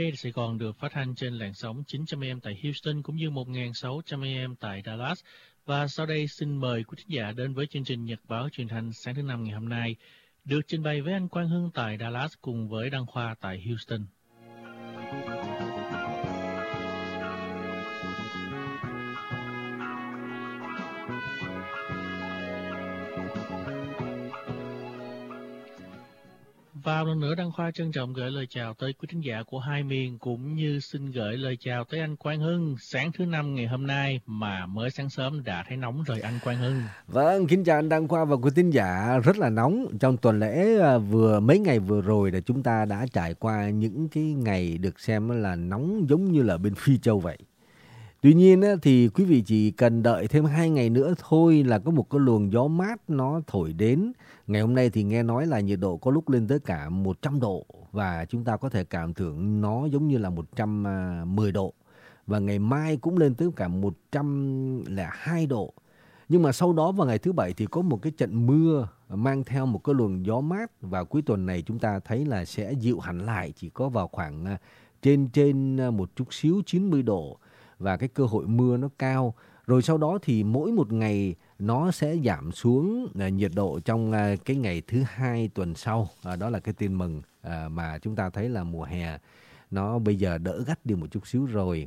Sài Gòn được phát thanh trên làn sóng 900 AM tại Houston cũng như 1600 AM tại Dallas. Và sau đây xin mời quý thính giả đến với chương trình Nhật báo truyền thanh sáng thứ Năm ngày hôm nay, được trình bày với anh Quang Hưng tại Dallas cùng với Đăng Khoa tại Houston. Vào lần nữa, Đăng Khoa trân trọng gửi lời chào tới quý thính giả của hai miền, cũng như xin gửi lời chào tới anh Quang Hưng sáng thứ Năm ngày hôm nay mà mới sáng sớm đã thấy nóng rồi anh Quang Hưng. Vâng, kính chào anh Đăng Khoa và quý thính giả. Rất là nóng. Trong tuần lễ mấy ngày vừa rồi là chúng ta đã trải qua những cái ngày được xem là nóng giống như là bên Phi Châu vậy. Tuy nhiên thì quý vị chỉ cần đợi thêm 2 ngày nữa thôi là có một cái luồng gió mát nó thổi đến. Ngày hôm nay thì nghe nói là nhiệt độ có lúc lên tới cả 100 độ và chúng ta có thể cảm tưởng nó giống như là 110 độ. Và ngày mai cũng lên tới cả 102 độ. Nhưng mà sau đó vào ngày thứ Bảy thì có một cái trận mưa mang theo một cái luồng gió mát, và cuối tuần này chúng ta thấy là sẽ dịu hẳn lại, chỉ có vào khoảng trên một chút xíu 90 độ. Và cái cơ hội mưa nó cao. Rồi sau đó thì mỗi một ngày nó sẽ giảm xuống nhiệt độ trong cái ngày thứ Hai tuần sau. Đó là cái tin mừng mà chúng ta thấy là mùa hè nó bây giờ đỡ gắt đi một chút xíu rồi.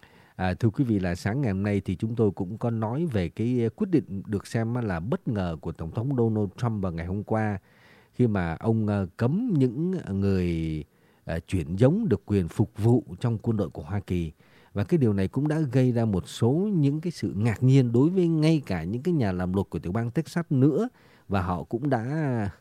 Thưa quý vị, là sáng ngày hôm nay thì chúng tôi cũng có nói về cái quyết định được xem là bất ngờ của Tổng thống Donald Trump vào ngày hôm qua, khi mà ông cấm những người chuyển giống được quyền phục vụ trong quân đội của Hoa Kỳ. Và cái điều này cũng đã gây ra một số những cái sự ngạc nhiên đối với ngay cả những cái nhà làm luật của tiểu bang Texas nữa. Và họ cũng đã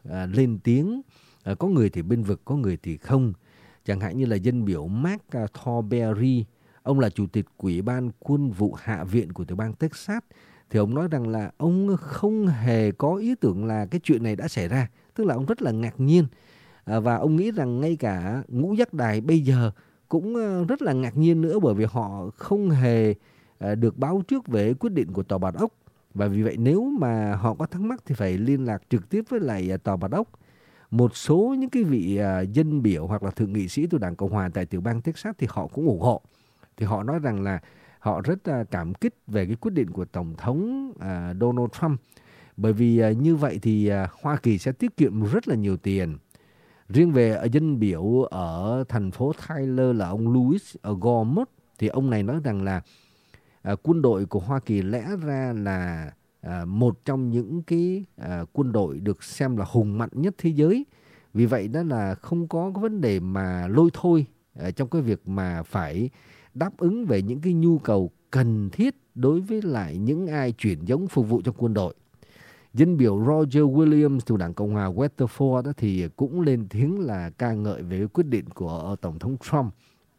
lên tiếng, có người thì bên vực, có người thì không. Chẳng hạn như là dân biểu Mark Thornberry, ông là chủ tịch Ủy ban Quân vụ Hạ viện của tiểu bang Texas. Thì ông nói rằng là ông không hề có ý tưởng là cái chuyện này đã xảy ra. Tức là ông rất là ngạc nhiên. Và ông nghĩ rằng ngay cả ngũ giác đài bây giờ cũng rất là ngạc nhiên nữa, bởi vì họ không hề được báo trước về quyết định của Tòa Bạch Ốc. Và vì vậy nếu mà họ có thắc mắc thì phải liên lạc trực tiếp với lại Tòa Bạch Ốc. Một số những cái vị dân biểu hoặc là thượng nghị sĩ từ Đảng Cộng Hòa tại tiểu bang Texas thì họ cũng ủng hộ. Thì họ nói rằng là họ rất cảm kích về cái quyết định của Tổng thống Donald Trump. Bởi vì như vậy thì Hoa Kỳ sẽ tiết kiệm rất là nhiều tiền. Riêng về dân biểu ở thành phố Tyler là ông Louis Gormut, thì ông này nói rằng là quân đội của Hoa Kỳ lẽ ra là một trong những cái quân đội được xem là hùng mạnh nhất thế giới. Vì vậy đó là không có cái vấn đề mà lôi thôi trong cái việc mà phải đáp ứng về những cái nhu cầu cần thiết đối với lại những ai chuyển giống phục vụ trong quân đội. Dân biểu Roger Williams từ Đảng Cộng hòa Weatherford thì cũng lên tiếng là ca ngợi về quyết định của Tổng thống Trump.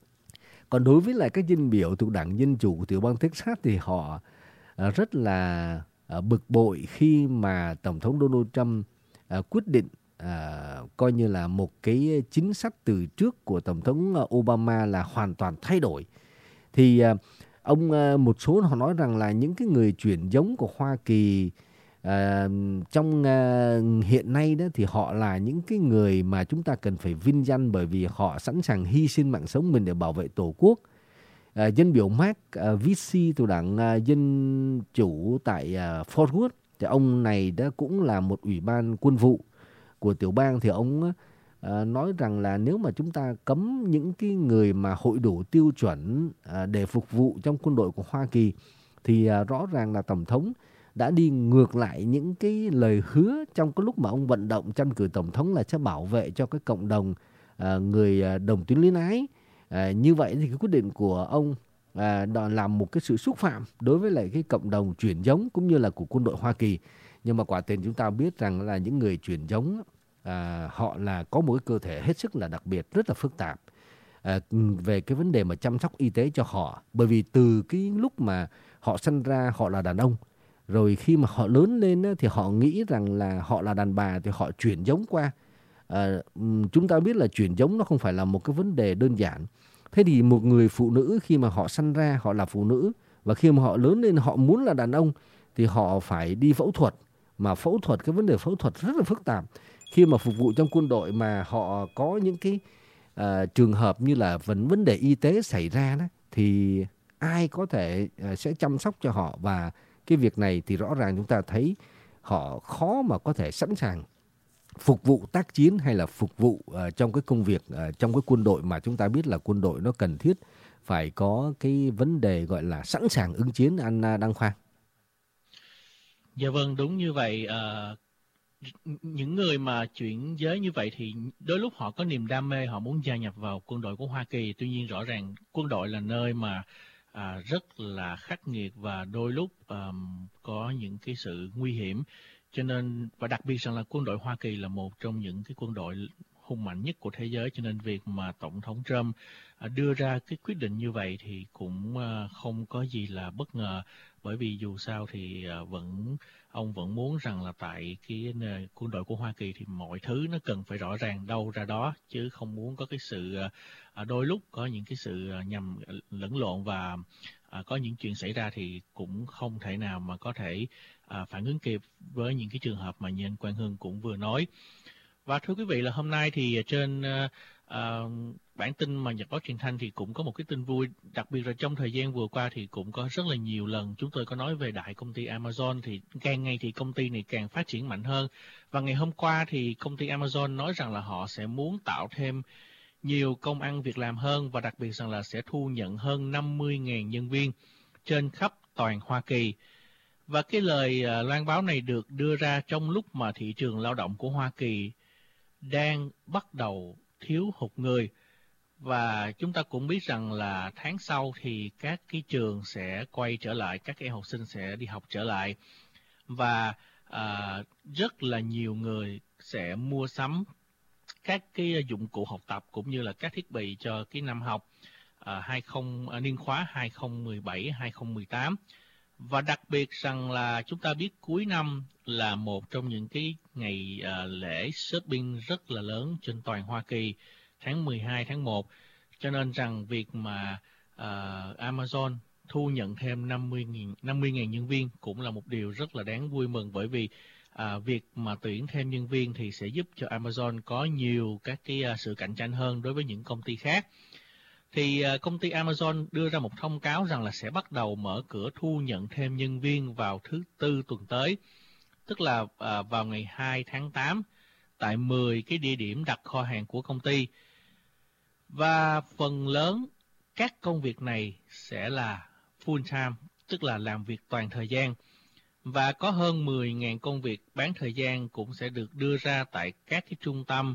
Còn đối với lại các dân biểu thuộc Đảng Dân Chủ của tiểu bang Texas thì họ rất là bực bội khi mà Tổng thống Donald Trump quyết định coi như là một cái chính sách từ trước của Tổng thống Obama là hoàn toàn thay đổi. Thì một số họ nói rằng là những cái người chuyển giống của Hoa Kỳ trong hiện nay đó thì họ là những cái người mà chúng ta cần phải vinh danh, bởi vì họ sẵn sàng hy sinh mạng sống mình để bảo vệ Tổ quốc. Dân biểu Mark Vicey từ Đảng Dân Chủ tại Fort Worth, thì ông này đó cũng là một ủy ban quân vụ của tiểu bang, thì ông nói rằng là nếu mà chúng ta cấm những cái người mà hội đủ tiêu chuẩn để phục vụ trong quân đội của Hoa Kỳ thì rõ ràng là Tổng thống đã đi ngược lại những cái lời hứa trong cái lúc mà ông vận động tranh cử Tổng thống là sẽ bảo vệ cho cái cộng đồng người đồng tính luyến ái. Như vậy thì cái quyết định của ông làm một cái sự xúc phạm đối với lại cái cộng đồng chuyển giống cũng như là của quân đội Hoa Kỳ. Nhưng mà quả tiền chúng ta biết rằng là những người chuyển giống họ là có một cái cơ thể hết sức là đặc biệt, rất là phức tạp về cái vấn đề mà chăm sóc y tế cho họ. Bởi vì từ cái lúc mà họ sinh ra họ là đàn ông, rồi khi mà họ lớn lên thì họ nghĩ rằng là họ là đàn bà thì họ chuyển giống qua. Chúng ta biết là chuyển giống nó không phải là một cái vấn đề đơn giản. Thế thì một người phụ nữ khi mà họ sinh ra họ là phụ nữ, và khi mà họ lớn lên họ muốn là đàn ông thì họ phải đi phẫu thuật. Mà phẫu thuật, cái vấn đề phẫu thuật rất là phức tạp. Khi mà phục vụ trong quân đội mà họ có những cái trường hợp như là vấn đề y tế xảy ra đó, thì ai có thể sẽ chăm sóc cho họ. Và cái việc này thì rõ ràng chúng ta thấy họ khó mà có thể sẵn sàng phục vụ tác chiến hay là phục vụ trong cái công việc trong cái quân đội, mà chúng ta biết là quân đội nó cần thiết phải có cái vấn đề gọi là sẵn sàng ứng chiến, anh Đăng Khoa. Dạ vâng, đúng như vậy. Những người mà chuyển giới như vậy thì đôi lúc họ có niềm đam mê, họ muốn gia nhập vào quân đội của Hoa Kỳ. Tuy nhiên rõ ràng quân đội là nơi mà rất là khắc nghiệt và đôi lúc có những cái sự nguy hiểm. Cho nên, và đặc biệt rằng là quân đội Hoa Kỳ là một trong những cái quân đội hùng mạnh nhất của thế giới, cho nên việc mà Tổng thống Trump đưa ra cái quyết định như vậy thì cũng không có gì là bất ngờ, bởi vì dù sao thì ông vẫn muốn rằng là tại cái quân đội của Hoa Kỳ thì mọi thứ nó cần phải rõ ràng đâu ra đó, chứ không muốn có cái sự đôi lúc có những cái sự nhầm lẫn lộn, và có những chuyện xảy ra thì cũng không thể nào mà có thể phản ứng kịp với những cái trường hợp mà như anh Quang Hưng cũng vừa nói. Và thưa quý vị, là hôm nay thì trên bản tin mà Nhật báo Truyền thanh thì cũng có một cái tin vui, đặc biệt là trong thời gian vừa qua thì cũng có rất là nhiều lần chúng tôi có nói về đại công ty Amazon, thì càng ngày thì công ty này càng phát triển mạnh hơn. Và ngày hôm qua thì công ty Amazon nói rằng là họ sẽ muốn tạo thêm nhiều công ăn việc làm hơn, và đặc biệt rằng là sẽ thu nhận hơn 50.000 nhân viên trên khắp toàn Hoa Kỳ. Và cái lời loan báo này được đưa ra trong lúc mà thị trường lao động của Hoa Kỳ đang bắt đầu thiếu hụt người. Và chúng ta cũng biết rằng là tháng sau thì các cái trường sẽ quay trở lại, các em học sinh sẽ đi học trở lại. Và rất là nhiều người sẽ mua sắm các cái dụng cụ học tập cũng như là các thiết bị cho cái năm học niên khóa 2017-2018. Và đặc biệt rằng là chúng ta biết cuối năm là một trong những cái ngày lễ shopping rất là lớn trên toàn Hoa Kỳ, tháng 12, tháng 1. Cho nên rằng việc mà Amazon thu nhận thêm 50.000 nhân viên cũng là một điều rất là đáng vui mừng, bởi vì việc mà tuyển thêm nhân viên thì sẽ giúp cho Amazon có nhiều các cái sự cạnh tranh hơn đối với những công ty khác. Thì công ty Amazon đưa ra một thông cáo rằng là sẽ bắt đầu mở cửa thu nhận thêm nhân viên vào thứ Tư tuần tới, tức là vào ngày 2 tháng 8 tại 10 cái địa điểm đặt kho hàng của công ty. Và phần lớn các công việc này sẽ là full time, tức là làm việc toàn thời gian. Và có hơn 10.000 công việc bán thời gian cũng sẽ được đưa ra tại các cái trung tâm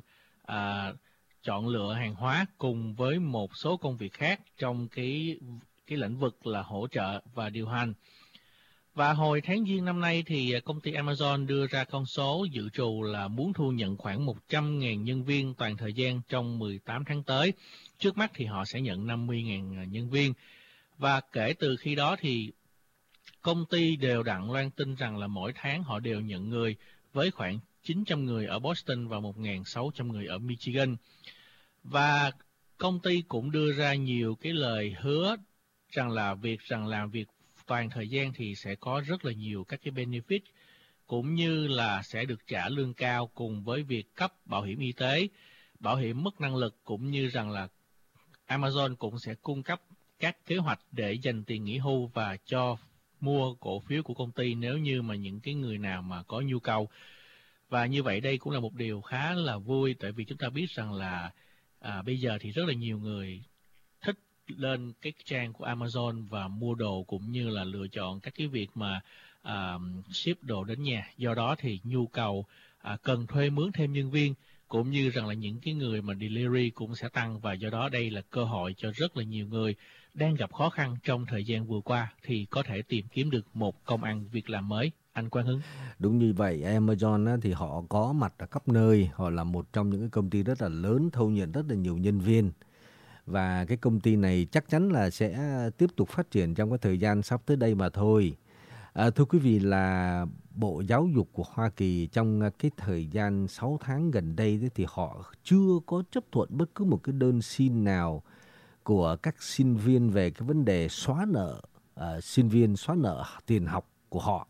chọn lựa hàng hóa, cùng với một số công việc khác trong cái lĩnh vực là hỗ trợ và điều hành. Và hồi tháng Giêng năm nay thì công ty Amazon đưa ra con số dự trù là muốn thu nhận khoảng 100.000 nhân viên toàn thời gian trong 18 tháng tới. Trước mắt thì họ sẽ nhận 50.000 nhân viên. Và kể từ khi đó thì công ty đều đặn loan tin rằng là mỗi tháng họ đều nhận người, với khoảng 900 người ở Boston và 1.600 người ở Michigan. Và công ty cũng đưa ra nhiều cái lời hứa rằng là làm việc toàn thời gian thì sẽ có rất là nhiều các cái benefit, cũng như là sẽ được trả lương cao, cùng với việc cấp bảo hiểm y tế, bảo hiểm mất năng lực, cũng như rằng là Amazon cũng sẽ cung cấp các kế hoạch để dành tiền nghỉ hưu và cho mua cổ phiếu của công ty nếu như mà những cái người nào mà có nhu cầu. Và như vậy đây cũng là một điều khá là vui, tại vì chúng ta biết rằng là bây giờ thì rất là nhiều người thích lên cái trang của Amazon và mua đồ, cũng như là lựa chọn các cái việc mà ship đồ đến nhà. Do đó thì nhu cầu cần thuê mướn thêm nhân viên, cũng như rằng là những cái người mà delivery cũng sẽ tăng. Và do đó đây là cơ hội cho rất là nhiều người đang gặp khó khăn trong thời gian vừa qua thì có thể tìm kiếm được một công ăn việc làm mới. Anh Quang Hưng. Đúng như vậy, Amazon á, thì họ có mặt ở khắp nơi, họ là một trong những cái công ty rất là lớn, thu nhận rất là nhiều nhân viên. Và cái công ty này chắc chắn là sẽ tiếp tục phát triển trong cái thời gian sắp tới đây mà thôi. Thưa quý vị, là Bộ Giáo dục của Hoa Kỳ trong cái thời gian 6 tháng gần đây thì họ chưa có chấp thuận bất cứ một cái đơn xin nào của các sinh viên về cái vấn đề xóa nợ, sinh viên xóa nợ tiền học của họ.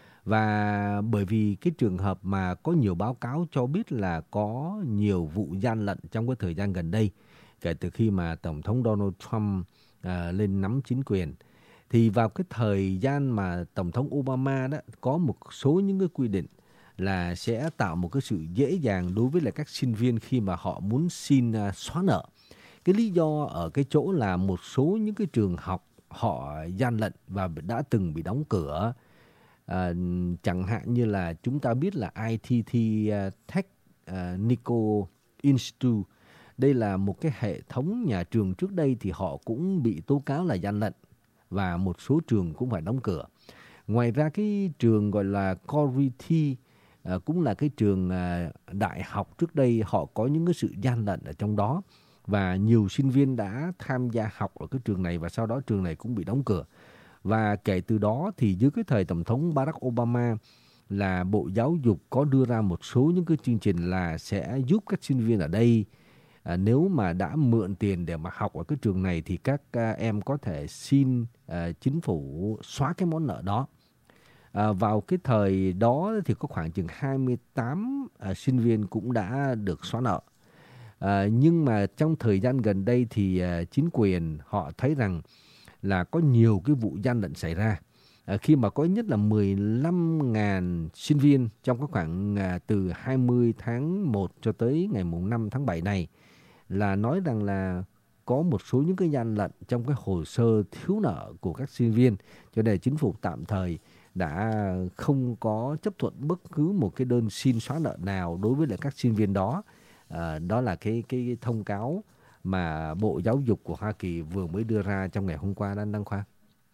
Và bởi vì cái trường hợp mà có nhiều báo cáo cho biết là có nhiều vụ gian lận trong cái thời gian gần đây, kể từ khi mà Tổng thống Donald Trump lên nắm chính quyền. Thì vào cái thời gian mà Tổng thống Obama đó có một số những cái quy định là sẽ tạo một cái sự dễ dàng đối với lại các sinh viên khi mà họ muốn xin xóa nợ. Cái lý do ở cái chỗ là một số những cái trường học họ gian lận và đã từng bị đóng cửa. Chẳng hạn như là chúng ta biết là ITT Technical Institute. Đây là một cái hệ thống nhà trường trước đây thì họ cũng bị tố cáo là gian lận và một số trường cũng phải đóng cửa. Ngoài ra cái trường gọi là Cority cũng là cái trường đại học trước đây họ có những cái sự gian lận ở trong đó. Và nhiều sinh viên đã tham gia học ở cái trường này và sau đó trường này cũng bị đóng cửa. Và kể từ đó thì dưới cái thời Tổng thống Barack Obama là Bộ Giáo dục có đưa ra một số những cái chương trình là sẽ giúp các sinh viên ở đây nếu mà đã mượn tiền để mà học ở cái trường này thì các em có thể xin chính phủ xóa cái món nợ đó. Vào cái thời đó thì có khoảng chừng 28 sinh viên cũng đã được xóa nợ. Nhưng mà trong thời gian gần đây thì chính quyền họ thấy rằng là có nhiều cái vụ gian lận xảy ra. Khi mà có ít nhất là 15.000 sinh viên trong cái khoảng từ 20 tháng 1 cho tới ngày 5 tháng 7 này là nói rằng là có một số những cái gian lận trong cái hồ sơ thiếu nợ của các sinh viên. Cho nên chính phủ tạm thời đã không có chấp thuận bất cứ một cái đơn xin xóa nợ nào đối với lại các sinh viên đó. Đó là cái thông cáo mà Bộ Giáo dục của Hoa Kỳ vừa mới đưa ra trong ngày hôm qua, Đăng Khoa.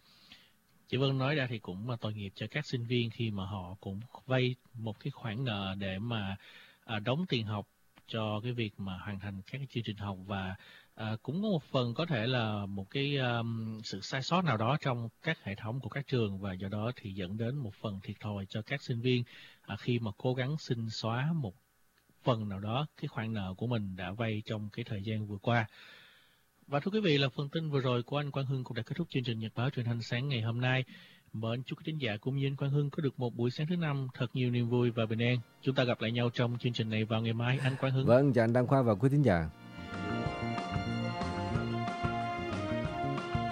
Chị Vân nói ra thì cũng tội nghiệp cho các sinh viên khi mà họ cũng vay một cái khoản nợ để mà đóng tiền học cho cái việc mà hoàn thành các cái chương trình học, và cũng có một phần có thể là một cái sự sai sót nào đó trong các hệ thống của các trường, và do đó thì dẫn đến một phần thiệt thòi cho các sinh viên khi mà cố gắng xin xóa một phần nào đó cái khoản nợ của mình đã vay trong cái thời gian vừa qua. Và thưa quý vị, là phần tin vừa rồi của anh Quang Hưng cũng đã kết thúc chương trình Nhật báo Truyền thanh sáng ngày hôm nay. Mời anh chúc quý thính giả cũng như anh Quang Hưng có được một buổi sáng thứ năm thật nhiều niềm vui và bình an. Chúng ta gặp lại nhau trong chương trình này vào ngày mai, anh Quang Hưng. Vâng, chào anh Đăng Khoa và quý thính giả.